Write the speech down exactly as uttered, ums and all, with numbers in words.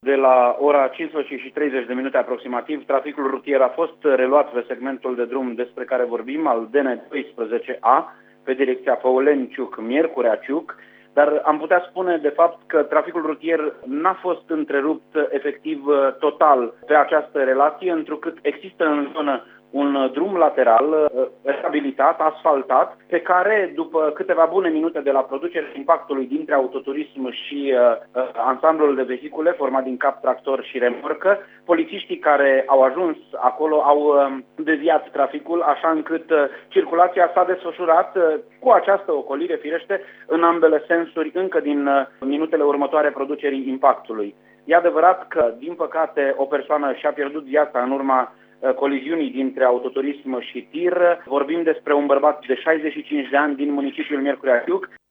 De la ora cincisprezece și treizeci de minute aproximativ, traficul rutier a fost reluat pe segmentul de drum despre care vorbim, al D N doisprezece A, pe direcția Făuleni-Ciuc-Miercurea-Ciuc, dar am putea spune de fapt că traficul rutier n-a fost întrerupt efectiv total pe această relație, întrucât există în zonă un drum lateral reabilitat, asfaltat, pe care, după câteva bune minute de la producerea impactului dintre autoturism și uh, ansamblul de vehicule format din cap, tractor și remorcă, polițiștii care au ajuns acolo au uh, deviat traficul, așa încât uh, circulația s-a desfășurat uh, cu această ocolire, firește, în ambele sensuri, încă din uh, minutele următoare producerii impactului. E adevărat că, din păcate, o persoană și-a pierdut viața în urma coliziunii dintre autoturism și tir. Vorbim despre un bărbat de șaizeci și cinci de ani din municipiul Miercurea Ciuc.